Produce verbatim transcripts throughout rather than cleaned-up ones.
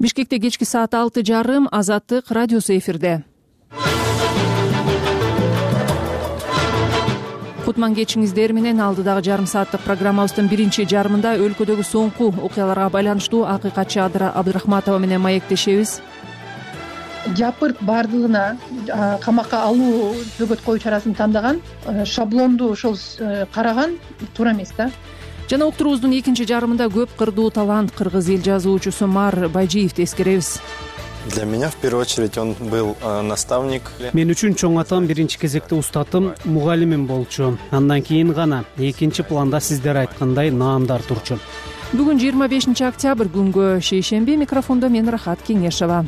Бишкекте кечки саат алты жарым Азаттык радиосу эфирде. Кутман кечиңиздер менен алдыдагы жарым сааттык программабыздын биринчи жарымында өлкөдөгү соңку окуяларга байланыштуу акыйкатчы Адыра Абдрахматова менен маектешебиз. Жапырт бардыгына камакка алуу бөгөт коюу чарасын тандаган, шаблонду ошол караган туура эмес да. Жана уктуруубуздун экинчи жарымында көп кырдуу талант кыргыз эл жазуучусу Мар Байжиевди эскеребиз. Для меня в первую очередь он был наставник. Мен үчүн чоң атам биринчи кезекте устатым, мугалимим болчу. Андан кийин гана экинчи планда сиздер айткандай наамдар турчу. Бүгүн жыйырма бешинчи октябрь күнгө шейшемби. Микрофондо мен Рахат Кеңешова.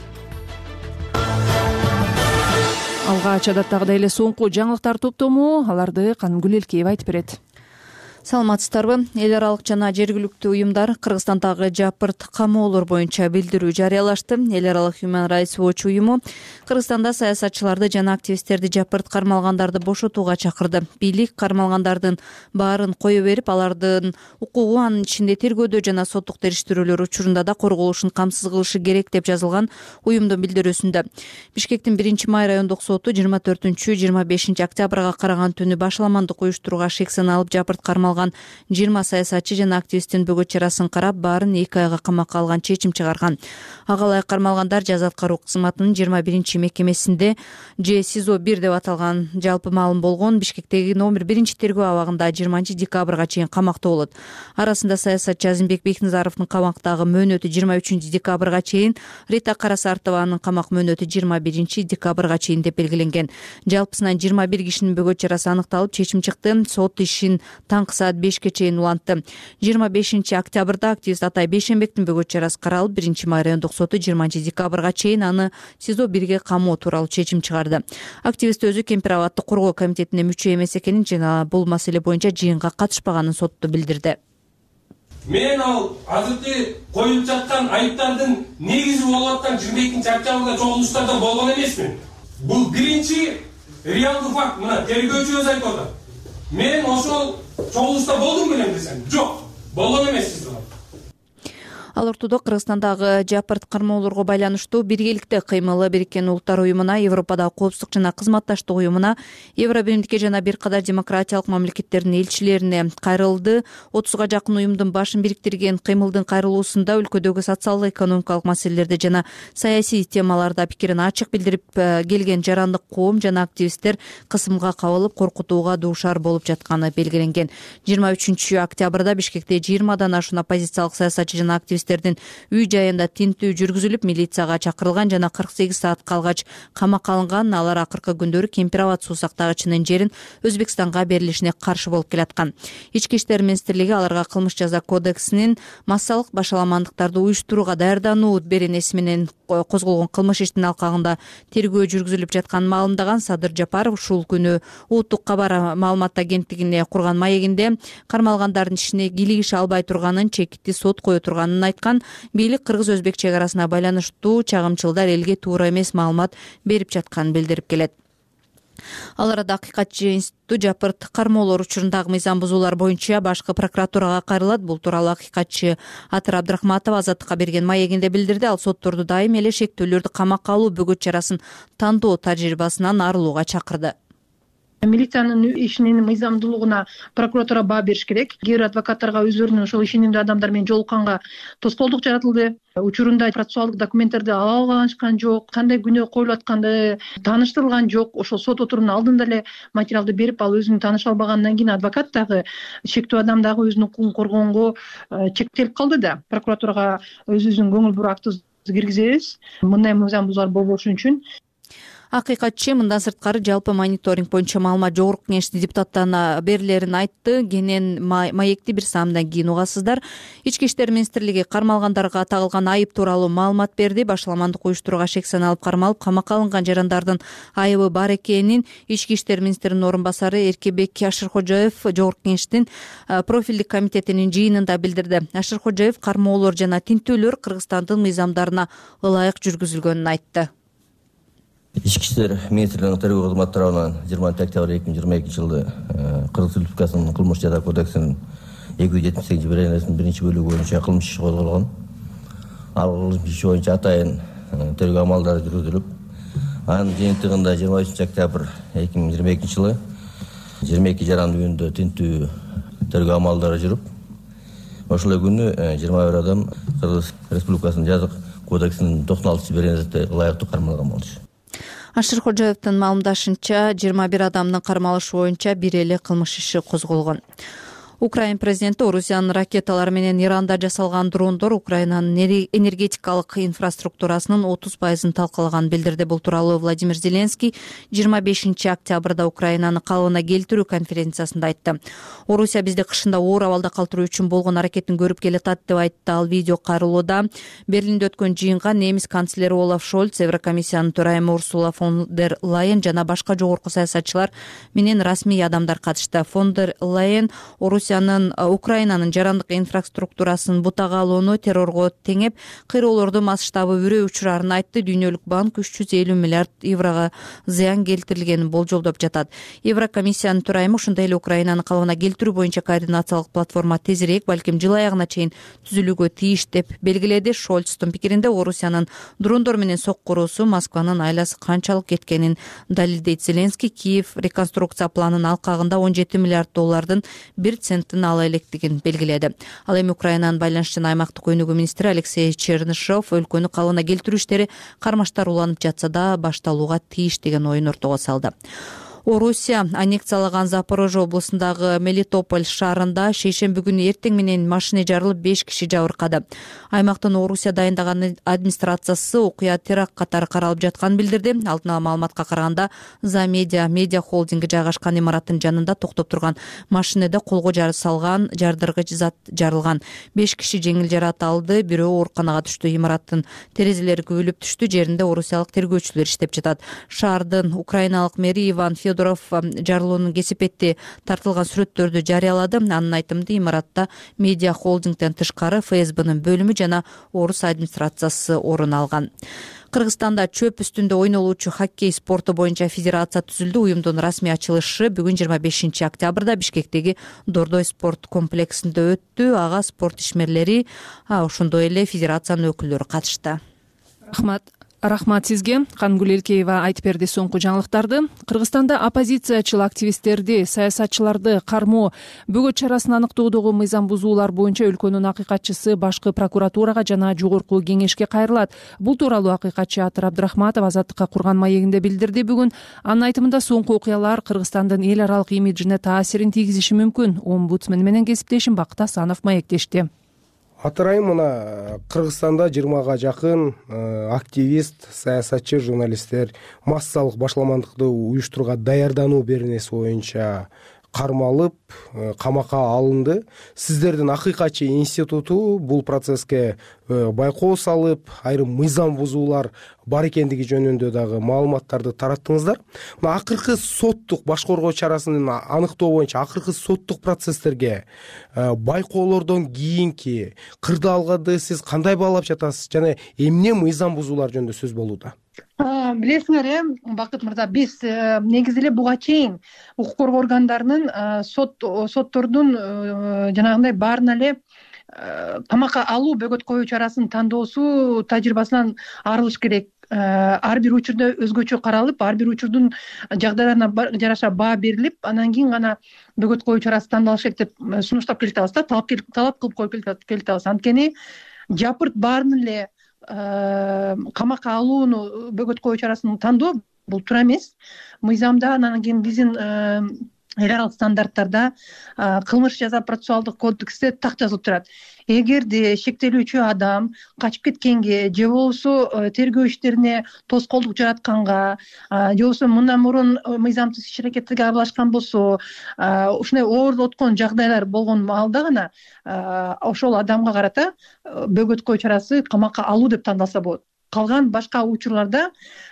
Алгач адаттагыдай эле соңку жаңылыктар топтому, аларды Канымгүл Элкеева айтып берет. Саламатсыздарбы? Эл аралык жана жергиликтүү уюмдар Кыргызстандагы жапырт камоолор боюнча билдирүү жарыялашты. Эл аралык Human Rights Watch уюму Кыргызстанда саясатчыларды жана активисттерди жапырт кармалгандарды бошотууга чакырды. Бийлик кармалгандардын баарын кое берип, алардын укугу, анын ичинде тергөөдө жана соттук териштирүүлөр учурунда да корголушун камсыз кылышы керек деп жазылган уюмдун билдирүүсүндө. Бишкектин биринчи май райондук соту жыйырма төртүнчү жыйырма бешинчи октябрга караган түнү башаламандык уюштурууга шек саналып жапырт кармалган жыйырма саясатчы жана активисттин бөгөт чарасын карап, баарын эки айга камакка алган чечим чыгарган. Ага ылайык кармалгандар жаза аткаруу кызматынын жыйырма биринчи мекемесинде же СИЗО бир деп аталган жалпы маалым болгон Бишкектеги номер биринчи тергөө абагында жыйырманчы декабрга чейин камакта болот. Арасында саясатчы Азимбек Бекназаровдун камактагы мөөнөтү жыйырма үчүнчү декабрга чейин, Рита Карасартованын камак мөөнөтү жыйырма биринчи декабрга чейин деп белгиленген. Жалпысынан жыйырма бир кишинин бөгөт чарасы аныкталып, чечим чыкты. Сот ишин таңкы саат бешке чейин улантты. жыйырма бешинчи октябрда активист Атай Бейшенбектин бөгөт чарасы каралып, биринчи май райондук соту жыйырманчы декабрга чейин аны СИЗО бирге камоо тууралуу чечим чыгарды. Активист өзү Кемпир абаддык коргоо комитетине мүчө эмес экенин жана бул маселе боюнча жыйынга катышпаганын сотто билдирди. Мен ал азыркы коюлуп жаткан айыптардын негизи болуп аткан жыйырма экинчи октябрда чогулуштарда болгон эмесмин. Бул биринчи реалдуу факт. Мына тергөөчү өзү айтып атат. Мен ошол чогулушта болдум белем десем, жок, болгон эмессиз. Ал ортодо Кыргызстандагы жапырт кармоолорго байланыштуу биргеликте кыймылы Бириккен Улуттар уюмуна, Европадагы коопсуздук жана кызматташтык уюмуна, Евробиримдикке жана бир кадар демократиялык мамлекеттердин элчилерине кайрылды. отузга жакын уюмдун башын бириктирген кыймылдын кайрылуусунда өлкөдөгү социалдык экономикалык маселелерде жана саясий темаларда пикирин ачык билдирип келген жарандык коом жана активисттер кысымга кабылып, коркутууга дуушар болуп жатканы белгиленген. жыйырма үчүнчү октябрда Бишкекте жыйырмадан ашуун оппозициялык саясатчы жана активисттер үй жайында тинтүү жүргүзүлүп, милицияга чакырылган жана кырк сегиз саат калгач камакка алынган. Алар акыркы күндөрү Кемпир абад суу сактагычынын жерин Өзбекстанга берилишине каршы болуп келаткан. Ички иштер министрлиги аларга кылмыш жаза кодексинин массалык башаламандыктарды уюштурууга даярдануу беренеси менен козголгон кылмыш иштин алкагында тергөө жүргүзүлүп жатканын маалымдаган. Садыр Жапаров ушул күнү Улуттук кабар маалымат агенттигине курган маегинде кармалгандардын ишине кийлигише албай турганын, чекитти сот кое турганын айткан. Бийлик кыргыз-өзбек чек арасына байланыштуу чагымчылдар элге туура эмес маалымат берип жатканын билдирип келет. Ал арада акыйкатчы институту жапырт кармоолор учурундагы мыйзам бузуулар боюнча башкы прокуратурага кайрылат. Бул тууралуу акыйкатчы Адыра Абдрахматова Азаттыкка берген маегинде билдирди. Ал сотторду дайым эле шектүүлөрдү камакка алуу бөгөт чарасын тандоо тажрыйбасынан арылууга чакырды. Милициянын ишинин мыйзамдуулугуна прокуратура баа бериш керек. Кээ бир адвокаттарга өзлөрүнүн ошол ишенимдүү адамдар менен жолукканга тоскоолдук жаратылды. Учурунда процессуалдык документтерди ала алышкан жок, кандай күнөө коюлуп атканды тааныштырылган жок. Ошол сот отурумунун алдында эле материалды берип, ал өзүн тааныша албагандан кийин адвокат дагы, шектүү адам дагы өзүнүн укугун коргоонго чектелип калды да. Прокуратурага өзүбүздүн көңүл буруу актыбызды киргизебиз. Мындай мыйзам бузуулар болбошу үчүн. Акыйкатчы мындан сырткары жалпы мониторинг боюнча маалымат жогорку кеңештин депутаттарына берилерин айтты. Кенен маекти бир саамдан кийин угасыздар. Ички иштер министрлиги кармалгандарга тагылган айып тууралуу маалымат берди. Башаламандык уюштурууга шек саналып кармалып, камакка алынган жарандардын айыбы бар экенин Ички иштер министринин орун басары Эркебек Ашыркожоев жогорку кеңештин профилдик комитетинин жыйынында билдирди. Ашыркожоев кармоолор жана тинтүүлөр Кыргызстандын мыйзамдарына ылайык жүргүзүлгөнүн айтты. Ички иштер министрлигинин тергөө кызматы тарабынан жыйырманчы октябрь эки миң жыйырма экинчи жылы Кыргыз Республикасынын кылмыш жаза кодексинин эки жүз жетимиш сегизинчи беренесинин биринчи бөлүгү боюнча кылмыш иши козголгон. ал иши боюнча атайын тергөө амалдары жүргүзүлүп, анын жыйынтыгында жыйырма үчүнчү октябрь эки миң жыйырма экинчи жылы жыйырма эки жаран үйүндө тинтүү тергөө амалдары жүрүп, ошол күнү жыйырма бир адам Кыргыз Республикасынын жазык кодексинин токсон алтынчы беренесинде ылайыктуу кармалган болчу. Ашыр Кожоевдун маалымдашынча, жыйырма бир адамдын кармалышы боюнча бир эле кылмыш иши козголгон. Украин президенти Орусиянын ракеталары менен Иранда жасалган дрондор Украинанын энергетикалык инфраструктурасынын отуз пайызын талкалаганын билдирди. Бул тууралуу Владимир Зеленский жыйырма бешинчи октябрда Украинаны калыбына келтирүү конференциясында айтты. Орусия бизди кышында оор абалда калтыруу үчүн болгон аракетин көрүп келатат деп айтты. Ал видео кайрылууда Берлинде өткөн жыйынга немис канцлери Олаф Шольц, Еврокомиссиянын төрайымы Урсула фон дер Лайен жана башка жогорку саясатчылар менен расмий адамдар катышты. Фон дер Лайен Орусиянын Украинанын жарандык инфраструктурасын бутага алууну террорго теңеп, кыйроолордун масштабы үрөө учурарын айтты. Дүйнөлүк банк үч жүз элүү миллиард еврого зыян келтирилгенин болжолдоп жатат. Еврокомиссиянын төрайымы ошондой эле Украинаны калыбына келтирүү боюнча координациялык платформа тезирээк, балким жыл аягына чейин түзүлүүгө тийиш деп белгиледи. Шольцтун пикиринде Орусиянын дрондор менен соккуруусу Москванын айласы канчалык кеткенин далилдейт. Зеленский Киев реконструкция планынын алкагында он жети миллиард доллардын бир центтин ала электигин белгиледи. Ал эми Украинанын байланыш жана аймактык өнүгүү министри Алексей Чернышев өлкөнү калыбына келтирүү иштери кармаштар уланып жатса да башталууга тийиш деген оюн ортого салды. Орусия аннексиялаган Запорожье облусундагы Мелитополь шаарында шейшемби күнү эртең менен машина жарылып беш киши жабыркады. Аймактын Орусия дайындаган администрациясы окуя теракт катары каралып жатканын билдирди. Алдын ала маалыматка караганда Замедиа медиа холдинги жайгашкан имараттын жанында токтоп турган машинеде колго жары салган жардыргыч зат жарылган. беш киши жеңил жаракат алды, бирөө ооруканага түштү. Имараттын терезелери күбөлүп түштү. Жеринде орусиялык тергөөчүлөр иштеп жатат. Шаардын украиналык мэри Иван Федоров жарылуунун кесепетти тартылган сүрөттөрдү жарыялады. Анын айтымында имаратта медиа холдингден тышкары эф эс бнын бөлүмү жана орус администрациясы орун алган. Кыргызстанда чөп үстүндө ойнолуучу хоккей спорту боюнча федерация түзүлдү. Уюмдун расмий ачылышы бүгүн жыйырма бешинчи октябрда Бишкектеги Дордой спорт комплексинде өттү. Ага спорт ишмерлери, ошондой эле федерациянын өкүлдөрү катышты. Рахмат. Рахмат сизге. Кангүл Элкеева айтып берди соңку жаңылыктарды. Кыргызстанда оппозициячыл активисттерди, саясатчыларды кармоо, бөгөт чарасын аныктоодогу мыйзам бузуулар боюнча өлкөнүн акыйкатчысы башкы прокуратурага жана жогорку кеңешке кайрылат. Бул тууралуу акыйкатчы Атыр Абдрахматов Азаттыкка курган маегинде билдирди бүгүн. Анын айтымында соңку окуялар Кыргызстандын эл аралык имиджине таасирин тийгизиши мүмкүн. Омбудсмен менен кесиптешим Бакыт Асанов маектешти. Атырайым мына Кыргызстанда жыйырмага жакын активист, саясатчы, журналисттер массалык башаламандыкты уюштурууга даярдануу беренеси боюнча кармалып, камакка алынды. Сиздердин акыйкатчы институту бул процесске байкоо салып, айрым мыйзам бузуулар бар экендиги жөнүндө дагы маалыматтарды тараттыңыздар. Мына акыркы соттук баш коргоо чарасын аныктоо боюнча акыркы соттук процесстерге байкоолордон кийинки кырдаалгарды сиз кандай баалап жатасыз жана эмне мыйзам бузуулар жөнүндө сөз болууда? Билесиңер э, Бакыт мырза, биз негизи эле буга чейин укук коргоо органдарынын сот соттордун жанагындай баарына эле камакка алуу, бөгөт коюу чарасын тандоосу тажрыйбасынан арылыш керек. Ар бир учурда өзгөчө каралып, ар бир учурдун жагдайларына жараша баа берилип, анан кийин гана бөгөт коюу чарасы тандалыш керек деп сунуштап келатабыз да, талап кылып коюп келатабыз. Анткени жапырт баарын эле камакка алууну, бөгөт коюу чарасын тандоо бул туура эмес. Мыйзамда, анан кийин биздин эл аралык стандарттарда, кылмыш жаза процессуалдык кодексте так жазылып турат. Эгерде шектелүүчү адам качып кеткенге же болбосо тергөө иштерине тоскоолдук жаратканга, же болбосо мындан мурун мыйзамсыз иш аракеттерге аралашкан болсо, ушундай оорлоткон жагдайлар болгон маалда гана ошол адамга карата бөгөт коюу чарасы камакка алуу деп тандалса болот. Калган башка учурларда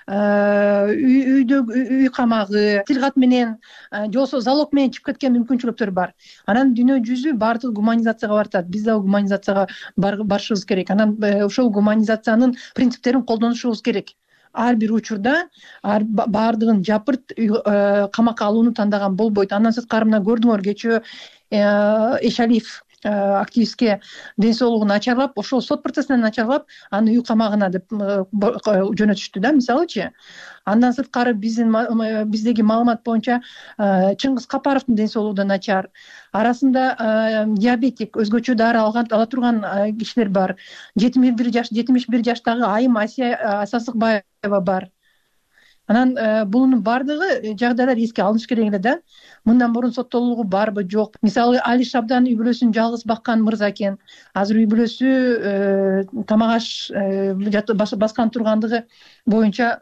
үйдө үй камагы, тилгат менен же болбосо залог менен чыгып кеткен мүмкүнчүлүктөр бар. Анан дүйнө жүзү баардыгы гуманизацияга баратат. Биз дагы гуманизацияга барышыбыз керек. Анан ошол гуманизациянын принциптерин колдонушубуз керек. Ар бир учурда баардыгын жапырт камакка алууну тандаган болбойт. Андан сырткары мына көрдүңөр, кечээ Эшалиев активистке ден соолугун начарлап, ошол сот процессинен начарлап аны үй камагына деп жөнөтүштү да, мисалычы. Андан сырткары биздин биздеги маалымат боюнча Чыңгыз Капаровдун ден соолугу да начар. Арасында диабетик, өзгөчө дары ала турган кишилер бар. жетимиш бир жаш жетимиш бир жаштагы айым Асия Сасыкбаева бар. Анан бунун бардыгы жагдайлар эске алыныш керек эле да. Мындан мурун соттолуугу барбы, жок. Мисалы Али Шабдан үй бүлөсүн жалгыз баккан мырза экен. Азыр үй бүлөсү тамак аш баскан тургандыгы боюнча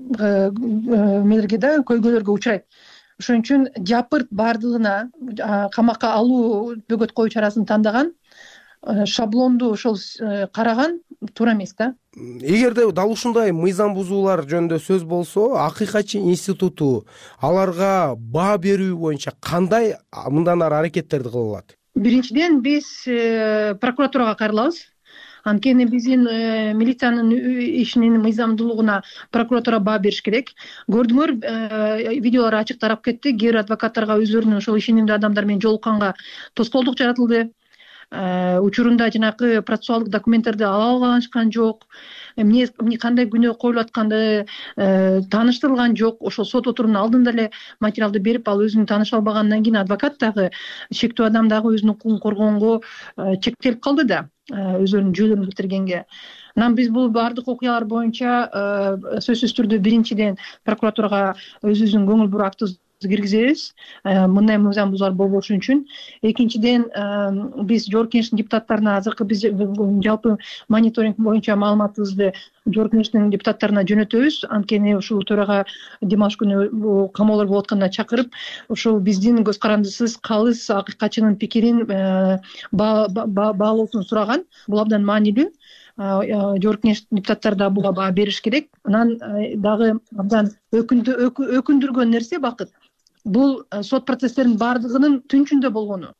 мелерге да, көйгөйлөргө учурайт. Ошон үчүн жапырт бардыгына камакка алуу бөгөт коюу чарасын тандаган, шаблонду ошол караган туура эмес да. Эгерде дал ушундай мыйзам бузуулар жөнүндө сөз болсо, Акыйкатчы институту аларга баа берүү боюнча кандай мындан ары аракеттерди кыла алат? Биринчиден биз прокуратурага кайрылабыз. Анткени биздин милициянын ишинин мыйзамдуулугуна прокуратура баа бериш керек. Көрдүңөр, видеолор ачык тарап кетти. Кээ бир адвокаттарга өздөрүнүн ошол ишенимдүү адамдар менен жолукканга тоскоолдук жаратылды. Учурунда жанагы процессуалдык документтерди ала алышкан жок. Эмне кандай күнөө коюлуп атканды тааныштырылган жок. Ошол сот отурумунун алдында эле материалды берип, ал өзүн тааныша албагандан кийин адвокат дагы, шектүү адам дагы өзүнүн укугун коргоонго чектелип калды да, өздөрүнүн жүйөлөрүн битиргенге. Анан биз бул бардык окуялар боюнча сөзсүз түрдө биринчиден прокуратурага өзүбүздүн көңүл буруп актыбызды киргизебиз, мындай мыйзам бузуулар болбошу үчүн. Экинчиден, биз Жогорку Кеңештин депутаттарына азыркы биз жалпы мониторинг боюнча маалыматыбызды Жогорку Кеңештин депутаттарына жөнөтөбүз. Анткени ушул төрага Димаш күнү камоолор болуп атканда чакырып, ушул биздин көз карандысыз, калыс акыйкатчынын пикирин баалоосун сураган. Бул абдан маанилүү. Жогорку Кеңештин депутаттары да буга баа бериш керек. Анан дагы абдан өкүндүргөн нерсе Бакыт, бул сот процесстеринин бардыгынын түнчүндө болгону.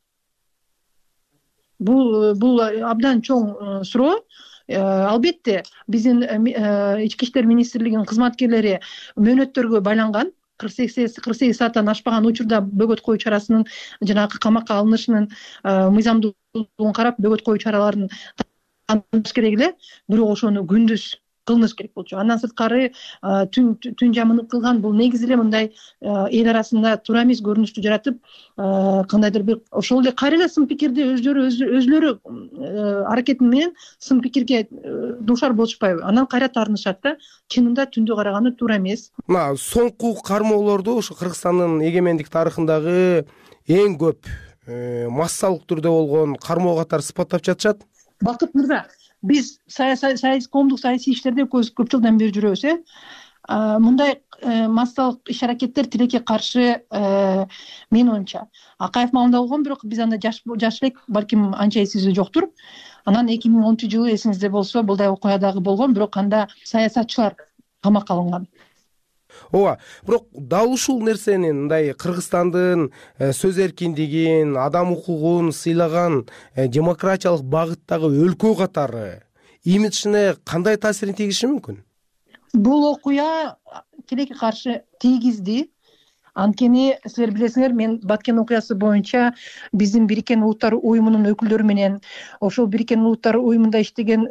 Бул бул абдан чоң суроо. Албетте, биздин ички иштер министрлигинин кызматкерлери мөөнөттөргө байланган. кырк сегиз сааттан ашпаган учурда бөгөт коюу чарасынын, жанагы камакка алынышынын мыйзамдуулугун карап, бөгөт коюу чараларын тандаш керек эле. Бирок ошону күндүз кылыныш керек болчу. Андан сырткары түн түн жамынып кылган бул негизи эле мындай эл арасында туура эмес көрүнүштү жаратып, кандайдыр бир ошол эле кайра эле сын пикирди өздөрү өзүлөрү аракети менен сын пикирге дуушар болушпайбы? Анан кайра таарынышат да. Чынында түндү караганда туура эмес. Мына соңку кармоолорду ушу Кыргызстандын эгемендик тарыхындагы эң көп массалык түрдө болгон кармоо катары сыпаттап жатышат. Бакыт мырза, биз коомдук саясий иштерде көп жылдан бери жүрөбүз, э? Мындай массалык иш аракеттер тилекке каршы, менин оюмча. Акаев маалында болгон, бирок биз анда жаш элек, балким анча эсибизде жоктур. Анан эки миң онунчу жылы эсиңизде болсо, булдай окуя дагы болгон, бирок анда саясатчылар камакка алынган. Ооба, бирок дал ушул нерсенин, мындай Кыргызстандын сөз эркиндигин, адам укугун сыйлаган демократиялык багыттагы өлкө катары имиджине кандай таасирин тийгизиши мүмкүн? Бул окуя тилекке каршы тийгизди. Анткени силер билесиңер, мен Баткен окуясы боюнча биздин Бириккен Улуттар уюмунун өкүлдөрү менен, ошол Бириккен Улуттар уюмунда иштеген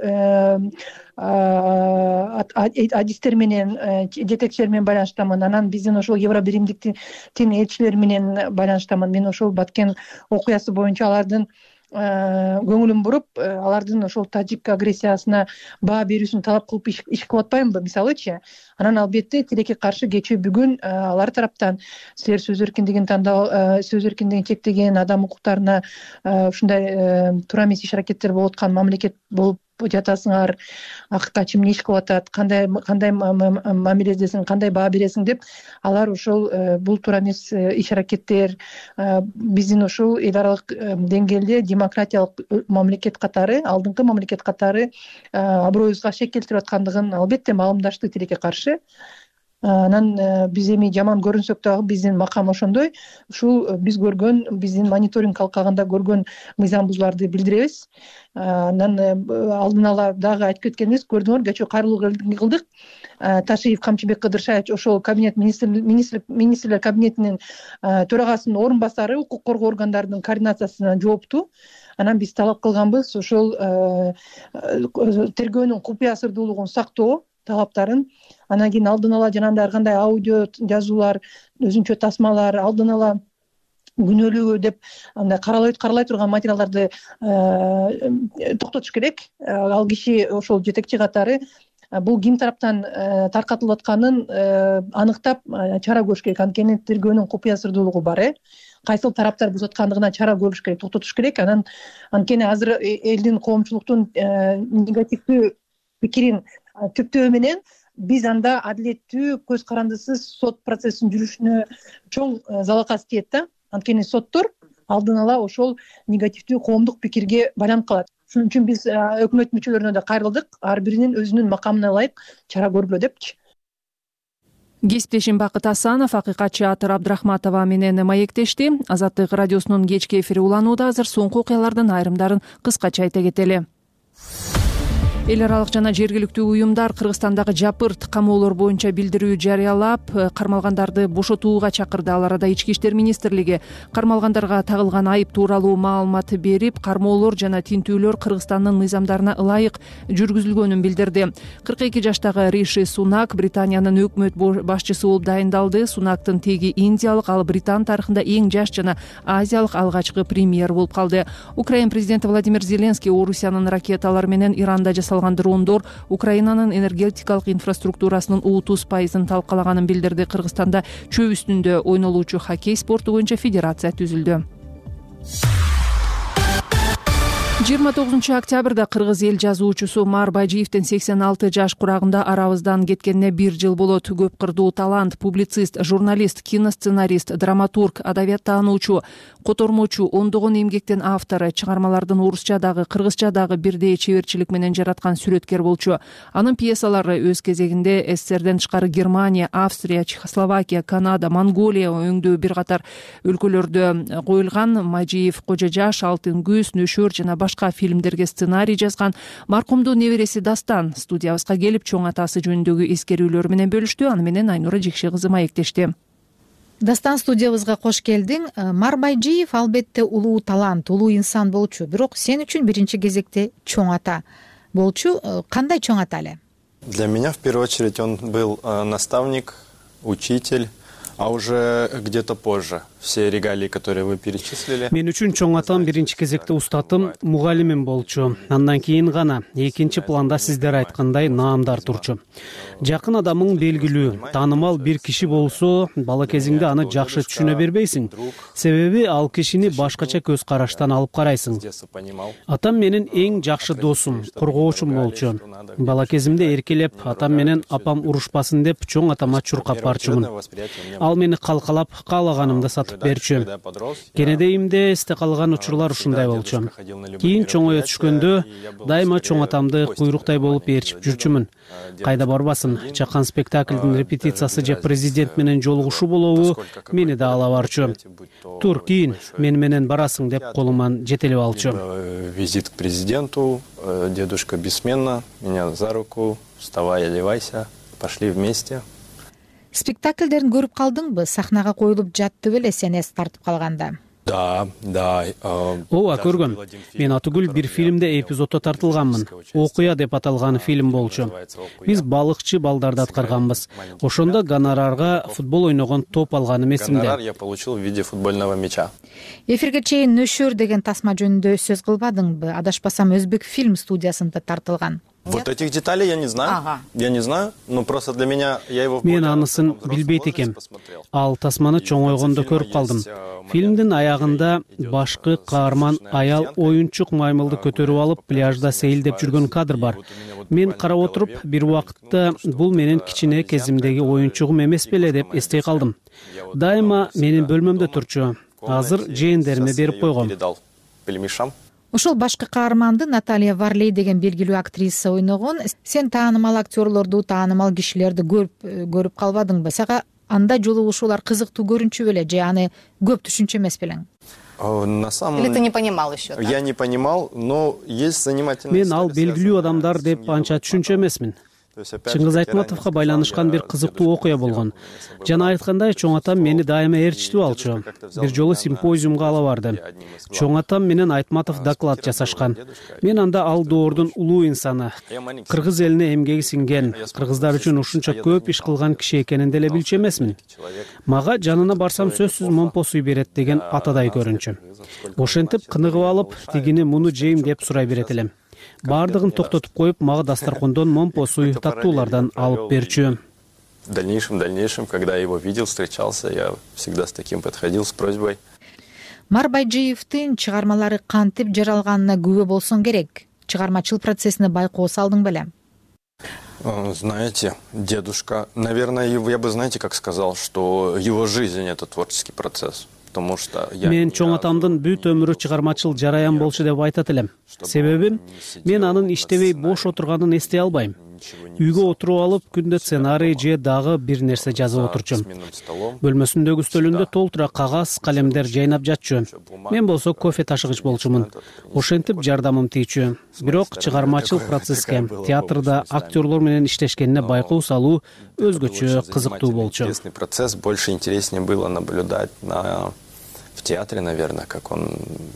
адистер менен, жетекчилер менен байланыштамын. Анан биздин ошол Евробиримдиктин элчилери менен байланыштамын. Мен ошол Баткен окуясы боюнча алардын көңүлүн буруп, алардын ошол тажик агрессиясына баа берүүсүн талап кылып иш кылып атпаймынбы, мисалычы. Анан албетте тилекке каршы кечээ бүгүн алар тараптан силер сөз эркиндигин тандоо, сөз эркиндигин чектеген, адам укуктарына ушундай туура эмес иш аракеттер болуп аткан мамлекет болуп жатасыңар, акыйкатчы эмне иш кылып атат, кандай кандай мамиледесиң, кандай баа бересиң деп, алар ошол бул туура эмес иш аракеттер биздин ошол эл аралык деңгээлде демократиялык мамлекет катары, алдыңкы мамлекет катары аброюбузга шек келтирип аткандыгын албетте маалымдашты тилекке каршы. Анан биз эми жаман көрүнсөк дагы биздин макам ошондой. Ушул биз көргөн, биздин мониторинг алкагында көргөн мыйзам бузууларды билдиребиз. Анан алдын ала дагы айтып кеткенбиз, көрдүңөр, кечээ кайрылуу кылдык. Ташиев Камчыбек Кыдыршаевич ошол кабинет министрлер кабинетинин төрагасынын орун басары укук коргоо органдарынын координациясына жоопту. Анан биз талап кылганбыз ошол тергөөнүн купуя сырдуулугун сактоо талаптарын. Анан кийин алдын ала жанагындай ар кандай аудио жазуулар, өзүнчө тасмалар, алдын ала күнөөлүү деп андай каралбай каралбай турган материалдарды токтотуш керек. Ал киши ошол жетекчи катары бул ким тараптан таркатылып атканын аныктап чара көрүш керек. Анткени тергөөнүн купуя сырдуулугу бар э кайсыл тараптар бузуп аткандыгына чара көрүш керек, токтотуш керек. Анан анткени азыр элдин, коомчулуктун негативдүү пикирин түптөө менен биз анда адилеттүү, көз карандысыз сот процессин жүрүшүнө чоң залалкат тиет да. Анткени соттор алдын ала ошол негативдүү коомдук пикирге байланып калат. Шуның үчүн биз өкмөт мүчөлөрүнө да кайрылдык, ар биринин өзүнүн макамына ылайык чара көргүлө депчи. Кесиптешим Бакыт Асанов акыйкатчы Атыр Абдрахматова менен маектешти. Азаттык радиосунун кечки эфири уланууда. Азыр соңку окуялардын айрымдарын кыскача айта кетели. Эл аралык жана жергиликтүү уюмдар Кыргызстандагы жапырт камоолор боюнча билдирүү жарыялап, кармалгандарды бошотууга чакырды. Ал арада Ички иштер министрлиги кармалгандарга тагылган айып тууралуу маалымат берип, кармоолор жана тинтүүлөр Кыргызстандын мыйзамдарына ылайык жүргүзүлгөнүн билдирди. кырк эки жаштагы Риши Сунак Британиянын өкмөт башчысы болуп дайындалды. Сунактын теги индиялык, ал Британ тарыхында эң жаш жана азиялык алгачкы премьер болуп калды. Украина президенти Владимир Зеленский Орусиянын ракеталары менен Иранда жасалган дрондор Украинанын энергетикалык инфраструктурасынын отуз пайызын талкалаганын билдирди. Кыргызстанда чөп үстүндө ойнолуучу хоккей спорту боюнча федерация түзүлдү. жыйырма тогузунчу октябрда кыргыз эл жазуучусу Маар Байжиевдин сексен алты жаш курагында арабыздан кеткенине бир жыл болот. Көп кырдуу талант, публицист, журналист, киносценарист, драматург, адабияттануучу, котормочу, ондогон эмгектин автору, чыгармалардын орусчадагы, кыргызчадагы бирдей чеберчилик менен жараткан сүрөткер болчу. Анын пьесалары өз кезегинде СССРден тышкары Германия, Австрия, Чехословакия, Канада, Монголия өңдүү бир катар өлкөлөрдө коюлган. Мажиев Кожо жаш, Алтын күз, Нөшөр жана башка фильмдерге сценарий жазган. Маркумдун небереси Дастан студиябызга келип чоң атасы жөнүндөгү эскерүүлөр менен бөлүштү. Аны менен Айнура Жекше кызы маектешти. Дастан, студиябызга кош келдиң. Маар Байжиев албетте улуу талант, улуу инсан болчу, бирок сен үчүн биринчи кезекте чоң ата болчу. Кандай чоң ата эле? Для меня в первую очередь он был наставник, учитель, а уже где-то позже все регалии, которые вы перечислили. Мен үчүн чоң атам биринчи кезекте устатым, мугалимим болчу. Андан кийин гана экинчи планда сиздер айткандай наамдар турчу. Жакын адамың белгилүү, таанымал бир киши болсо, бала кезиңде аны жакшы түшүнө бербейсиң. Себеби ал кишини башкача көз караштан алып карайсың. Атам менин эң жакшы досум, коргоочум болчу. Бала кезимде эркелеп, атам менен апам урушпасын деп чоң атама чуркап барчумун. Ал мени калкалап, каалаганымды сатып берчү. Кенедейимде эсте калган учурлар ушундай болчу. Кийин чоңое түшкөндө дайыма чоң атамды куйруктай болуп ээрчип жүрчүмүн. Кайда барбасын, чакан спектаклдин репетициясы же президент менен жолугушуу болобу, мени да ала барчу. Тур, кийин мен менен барасың деп колуман жетелеп алчу. Визит к президенту, дедушка бессменно меня за руку, вставай, одевайся, пошли вместе. Спектакльдерин көрүп калдыңбы? Сахнага коюлуп жатты беле сен эс тартып калганда? Да, да. Ооба, көргөм. Мен Атыгүл бир фильмде эпизодто тартылганмын. Окуя деп аталган фильм болчу. Биз балыкчы балдарды аткарганбыз. Ошондо гонорарга футбол ойногон топ алганым эсимде. Гонорар я получил в виде футбольного мяча. Эфирге чейин Нөшөр деген тасма жөнүндө сөз кылбадыңбы? Адашпасам Өзбек фильм студиясында тартылган. Вот этих деталей я не знаю. Ага. Я не знаю, но просто для меня я его Мен анысын билбейт экем. Ал тасманы чоңойгондо көрүп калдым. Фильмдин аягында башкы каарман аял оюнчук маймылды көтөрүп алып пляжда сейилдеп жүргөн кадр бар. Мен карап отуруп, бир убакытта бул менин кичине кезимдеги оюнчугум эмес беле деп эстей калдым. Дайыма менин бөлмөмдө турчу. Азыр жээндериме берип койгом. Ошол башкы каарманды Наталья Варлей деген белгилүү актриса ойногон. Сен таанымал актерлорду, таанымал кишилерди көрүп көрүп калбадыңбы? Сага анда жолугушуулар кызыктуу көрүнчү беле же аны көп түшүнчү эмес белең? На самом Или ты не понимал еще? Я так? не понимал, но есть занимательные. Мен ал белгилүү адамдар деп анча түшүнчү эмесмин. Чыңгыз Айтматовго байланышкан бир кызыктуу окуя болгон. Жана айткандай, чоң атам мени дайыма ээрчитип алчу. Бир жолу симпозиумга ала барды. Чоң атам менен Айтматов доклад жасашкан. Мен анда ал доордун улуу инсаны, кыргыз элине эмгеги сиңген, кыргыздар үчүн ушунча көп иш кылган киши экенин деле билчү эмесмин. Мага жанына барсам сөзсүз момпо суй берет деген атадай көрүнчү. Ошентип кыныгып алып, тигини муну жейм деп сурай берет элем. Бардыгын токтотуп коюп, мага дасторкондон момпо суй, таттуулардан алып берчү. В дальнейшем, в дальнейшем, когда я его видел, встречался, я всегда с таким подходил, с просьбой. Мар Байжиевдин чыгармалары кантип жаралганына күбө болсоң керек. Чыгармачыл процессине байкоо салдың беле? Знаете, дедушка, наверное, я бы, знаете, как сказал, что его жизнь — это творческий процесс. Мен чоң атамдын бүт өмүрү чыгармачыл жараян болчу деп айтат элем. Себеби мен анын иштебей бош отурганын эстей албайм. Үйгө отуруп алып, күндө сценарий же дагы бир нерсе жазып отурчум. Бөлмөсүндөгү стөлүндө толтура кагаз, калемдер жайнап жатчу. Мен болсо кофе ташыгыч болчумун. Ошентип жардамым тийчү. Бирок чыгармачыл процесске, театрда актерлор менен иштешкенине байкоо салуу өзгөчө кызыктуу болчу. Процесс больше интереснее было наблюдать на в театре, наверное, как он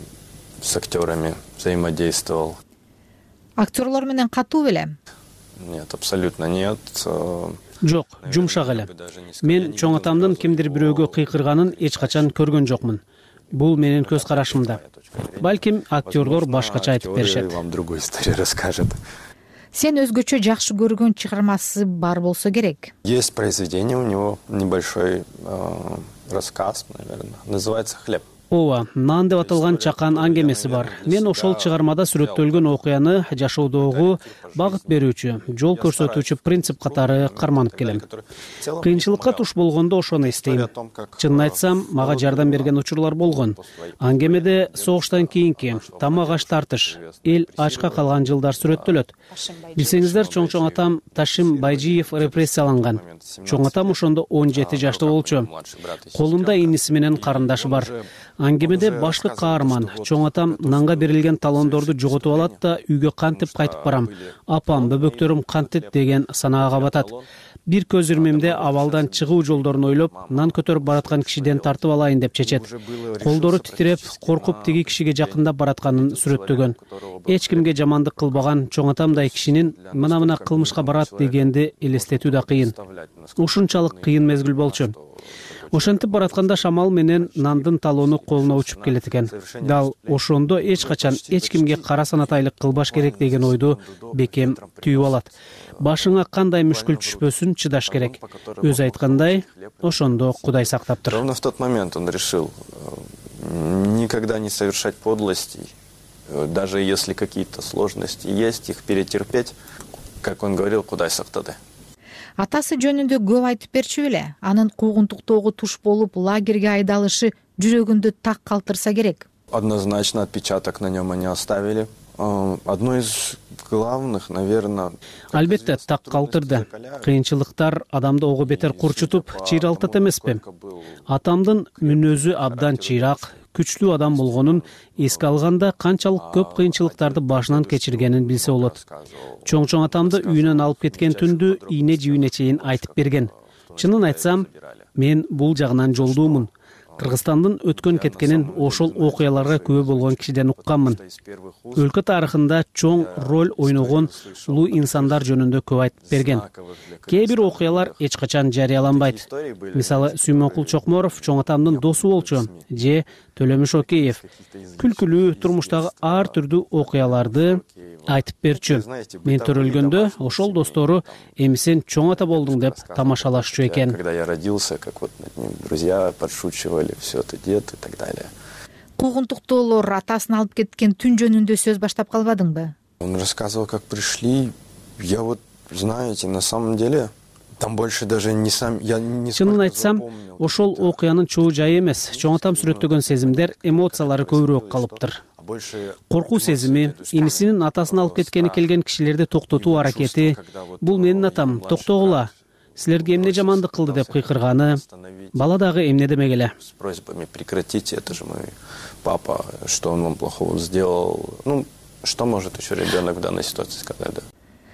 с актерами взаимодействовал. Актерлор менен катуу беле? Нет, абсолютно нет. Жок, жумшак эле. Мен чоң атамдын кимдир бирөөгө кыйкырганын эч качан көргөн жокмун. Бул менин көз карашымда. Балким актерлор башкача айтып беришет. Вам другую историю расскажет. Сен өзгөчө жакшы көргөн чыгармасы бар болсо керек. Есть произведение у него, небольшой э, рассказ, наверное, называется «Хлеб». Ооба, нан деп аталган чакан аңгемеси бар. Мен ошол чыгармада сүрөттөлгөн окуяны жашоодогу багыт берүүчү, жол көрсөтүүчү принцип катары карманып келем. Кыйынчылыкка туш болгондо ошону эстейм. Чынын айтсам, мага жардам берген учурлар болгон. Аңгемеде согуштан кийинки тамак аш тартыш, эл ачка калган жылдар сүрөттөлөт. Билсеңиздер, чоң-чоң атам Ташим Байжиев репрессияланган. Чоң атам ошондо он жети жашта болчу. Колунда иниси менен карындашы бар. Аңгемеде башкы каарман чоң атам нанга берилген талондорду жоготуп алат да үйгө кантип кайтып барам, апам, бөбөктөрүм кантет деген санаага батат. Бир көз ирмемде абалдан чыгуу жолдорун ойлоп, нан көтөрүп бараткан кишиден тартып алайын деп чечет. Колдору титиреп, коркуп тиги кишиге жакындап баратканын сүрөттөгөн. Эч кимге жамандык кылбаган чоң атамдай кишинин мына-мына кылмышка барат дегенди элестетүү да кыйын. Ушунчалык кыйын мезгил болчу. Ошентип баратканда шамал менен нандын талоону колуна учуп келет экен. Дал ошондо эч качан эч кимге кара санатайлык кылбаш керек деген ойду бекем түйүп алат. Башыңа кандай мүшкүл түшпөсүн чыдаш керек. Өзү айткандай, ошондо Кудай сактаптыр. Ровно в тот момент он решил никогда не совершать подлостей, даже если какие-то сложности есть, их перетерпеть, как он говорил, Кудай сактады. Атасы жөнүндө көп айтып берчү беле? Анын куугунтуктоого туш болуп лагерге айдалышы жүрөгүндө так калтырса керек. Однозначно отпечаток на нем они оставили. Одно из главных, наверное... Албетте, так калтырды. Кыйынчылыктар адамды ого бетер курчутуп, чыйралтат эмеспи? Атамдын мүнөзү абдан чыйрак, күчтүү адам болгонун эске алганда канчалык көп кыйынчылыктарды башынан кечиргенин билсе болот. Чоң-чоң атамды үйүнөн алып кеткен түндү ийне жибине чейин айтып берген. Чынын айтсам, мен бул жагынан жолдуумун. Кыргызстандын өткөн кеткенин ошол окуяларга күбө болгон кишиден укканмын. Өлкө тарыхында чоң роль ойногон улуу инсандар жөнүндө көп айтып берген. Кээ бир окуялар эч качан жарыяланбайт. Мисалы, Сүймөнкул Чокморов чоң атамдын досу болчу, же Төлөмүш Океев. Күлкүлүү турмуштагы ар түрдүү окуяларды айтып берчү. Мен төрөлгөндө ошол достору эми сен чоң ата болдуң деп тамашалашчу экен. Когда я родился, как вот над ним друзья подшучивали, все это дед и так далее. Куугунтуктоолор атасын алып кеткен түн жөнүндө сөз баштап калбадыңбы? Он рассказывал, как пришли. Я вот, знаете, на самом деле там больше даже не сам я не Чынын айтсам, ошол окуянын чоо жайы эмес. Чоң атам сүрөттөгөн сезимдер, эмоциялары көбүрөөк калыптыр. Коркуу сезими, инисинин атасын алып кеткени келген кишилерди токтотуу аракети, бул менин атам, токтогула, силерге эмне жамандык кылды деп кыйкырганы, бала дагы эмне демек эле. С просьбами прекратите, это же мой папа, что он вам плохого сделал. Ну, что может еще ребенок в данной ситуации сказать, да?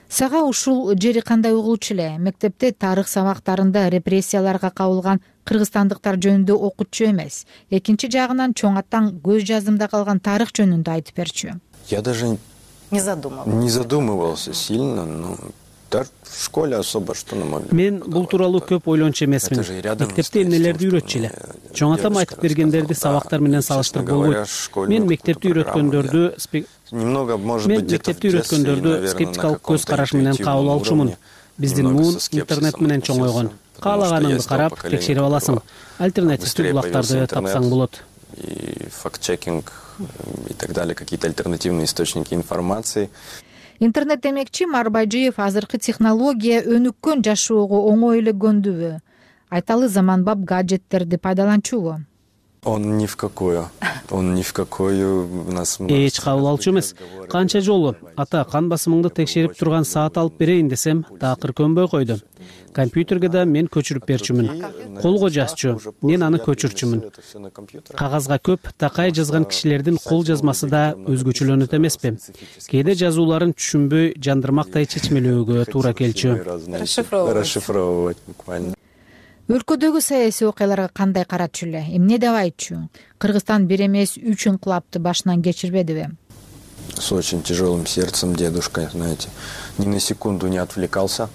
Сага ушул жери кандай угулчу эле? Мектепте тарых сабактарында репрессияларга кабылган кыргызстандыктар жөнүндө окутчу эмес. Экинчи жагынан чоң атаң көз жазымда калган тарых жөнүндө айтып берчү. Я даже не задумывался не задумывался сильно, но даже в школе особо что нам могли. Мен бул тууралуу көп ойлончу эмесмин. Мектепте эмнелерди үйрөтчү эле. Чоң атам айтып бергендерди сабактар менен салыштырып болбойт. Мен мектепти үйрөткөндөрдү Немного, может Мен быть, мектепти үйрөткөндөрдү скептикалык көз караш менен кабыл алчумун. Биздин муун интернет менен чоңойгон. Каалаганыңды карап, текшерип аласың. Альтернативдүү булактарды тапсаң болот. И факт-чекинг и так далее, какие-то альтернативные источники информации. Интернет демекчи Марбайжиев азыркы технология өнүккөн жашоого оңой эле көндүбү? Айталы заманбап гаджеттерди пайдаланчубу? Он ни в какую. Он ни в какую у нас. Эч кабыл алчу эмес. Канча жолу ата кан басымыңды текшерип турган саат алып берейин десем, такыр көнбөй койду. Компьютерге да мен көчүрүп берчүмүн. Колго жазчу, мен аны көчүрчүмүн. Кагазга көп такай жазган кишилердин кол жазмасы да өзгөчөлөнөт эмеспи? Кээде жазууларын түшүнбөй, жандырмактай чечмелөөгө туура келчү. Расшифровывать буквально. Өлкөдөгү саясий окуяларга кандай карачу эле? Эмне деп айтчу? Кыргызстан бир эмес үч инкылапты башынан кечирбедиби? С очень тяжелым сердцем дедушка, знаете, ни на секунду не отвлекался.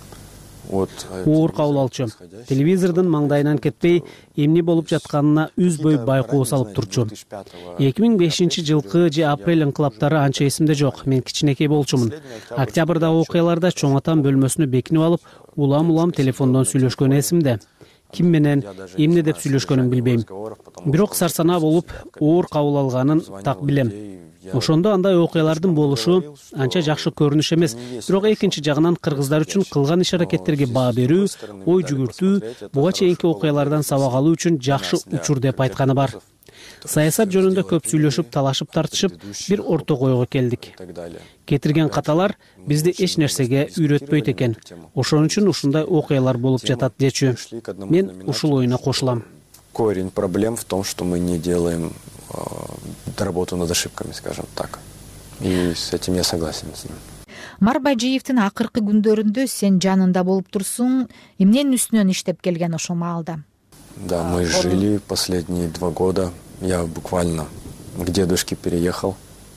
Оор кабыл алчу. Телевизордун маңдайынан кетпей, эмне болуп жатканына үзбөй байкоо салып турчу. эки миң бешинчи жылкы же апрель инкылаптары анча эсимде жок. Мен кичинекей болчумун. Октябрдагы окуяларда чоң атам бөлмөсүнө бекинип алып, улам-улам телефондон сүйлөшкөн эсимде. Ким менен, эмне деп сүйлөшкөнүн билбейм. Бирок сарсанаа болуп, оор кабыл алганын так билем. Ошондо андай окуялардын болушу анча жакшы көрүнүш эмес. Бирок экинчи жагынан кыргыздар үчүн кылган иш-аракеттерге баа берүү, ой жүгүртүү, буга чейинки окуялардан сабак алуу үчүн жакшы учур деп айтканы бар. Саясат жөнүндө көп сүйлөшүп, талашып, тартышып, бир орток ойго келдик. Кетирген каталар бизди эч нерсеге үйрөтпөйт экен. Ошон үчүн ушундай окуялар болуп жатат дечү. Мен ушул оюна кошулам. Корень проблем в том, что мы не делаем работу над ошибками, скажем так. И с этим я согласен с ним. Марбайжиевдин акыркы күндөрүндө сен жанында болуп турсуң, эмненин үстүнөн иштеп келген ошол маалда? Да, мы жили последние два года. Я буквально к дедушке переехал.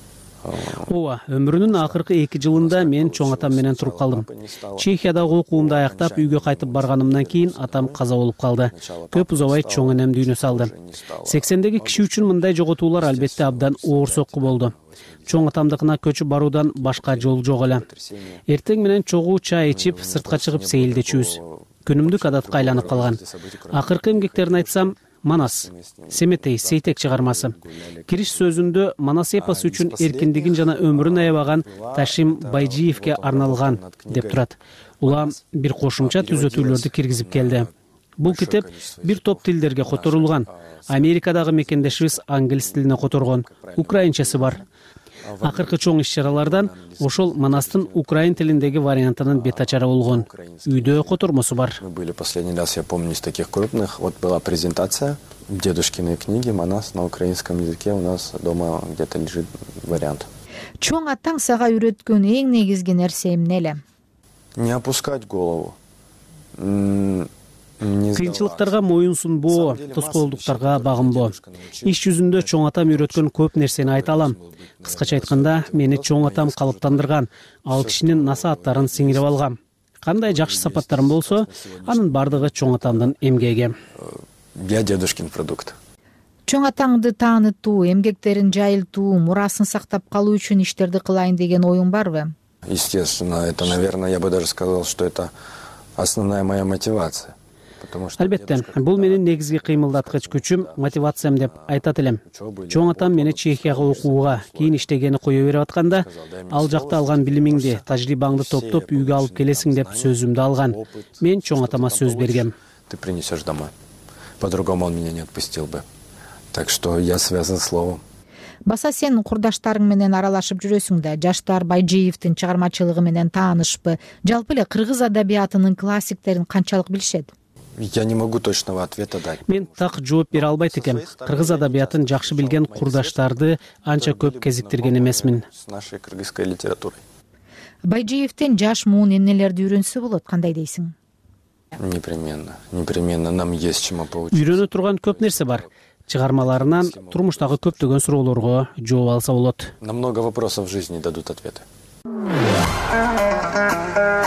Ооба, өмүрүнүн акыркы эки жылында мен чоң атам менен туруп калдым. Чехиядагы окуумду аяктап үйгө кайтып барганымдан кийин атам каза болуп калды. Көп узабай чоң энем дүйнө салды. сексендеги киши үчүн мындай жоготуулар албетте абдан оор сокку болду. Чоң атамдыкына көчүп баруудан башка жол жок эле. Эртең менен чогуу чай ичип, сыртка чыгып сейилдечүбүз. Күнүмдүк адатка айланып калган. Акыркы эмгектерин айтсам, Манас, Семетей, Сейтек чыгармасы. Кириш сөзүндө Манас эпосы үчүн эркиндигин жана өмүрүн аябаган Ташим Байжиевке арналган деп турат. Улам бир кошумча түзөтүүлөрдү киргизип келди. Бул китеп бир топ тилдерге которулган. Америкадагы мекендешибиз англис тилине которгон, украинчасы бар. Акыркы чоң иш-чаралардан ошол Манастын украин тилиндеги вариантынын бет ачары болгон. Үйдө котормосу бар. Мы были последний раз, я помню, из таких крупных. Вот была презентация дедушкиной книги «Манас» на украинском языке. У нас дома где-то лежит вариант. Чоң атаң сага үйрөткөн эң негизги нерсе эмне эле? Не опускать голову. Кыйынчылыктарга моюн сунбоо, тоскоолдуктарга багынбоо. Иш жүзүндө чоң атам үйрөткөн көп нерсени айта алам. Кыскача айтканда, мени чоң атам калыптандырган, ал кишинин насааттарын сиңирип алгам. Кандай жакшы сапаттарым болсо, анын бардыгы чоң атамдын эмгеги. Я дедушкин продукт. Чоң атаңды таанытуу, эмгектерин жайылтуу, мурасын сактап калуу үчүн иштерди кылайын деген оюң барбы? Естественно, это, наверное, я бы даже сказал, что это основная моя мотивация. Албетте, бул менин негизги кыймылдаткыч күчүм, мотивациям деп айтат элем. Чоң атам мени Чехияга окууга, кийин иштегени кое берип атканда, ал жакта алган билимиңди, тажрыйбаңды топтоп үйгө алып келесиң деп сөзүмдү алган. Мен чоң атама сөз бергем. Ты принесешь домой. По-другому он меня не отпустил бы. Так что я связан словом. Баса сен курдаштарың менен аралашып жүрөсүң да, жаштар Байжиевдин чыгармачылыгы менен таанышпы? Жалпы эле кыргыз адабиятынын классиктерин канчалык билишет? Я не могу точного ответа дать. Мен так жооп бере албайт экем. Кыргыз адабиятын жакшы билген курдаштарды анча көп кезиктирген эмесмин. С нашей кыргызской литературой. Байжиевден жаш муун эмнелерди үйрөнсө болот, кандай дейсиң? Непременно, непременно нам есть чему поучиться. Үйрөнө турган көп нерсе бар. Чыгармаларынан турмуштагы көптөгөн суроолорго жооп алса болот. На много вопросов в жизни дадут ответы.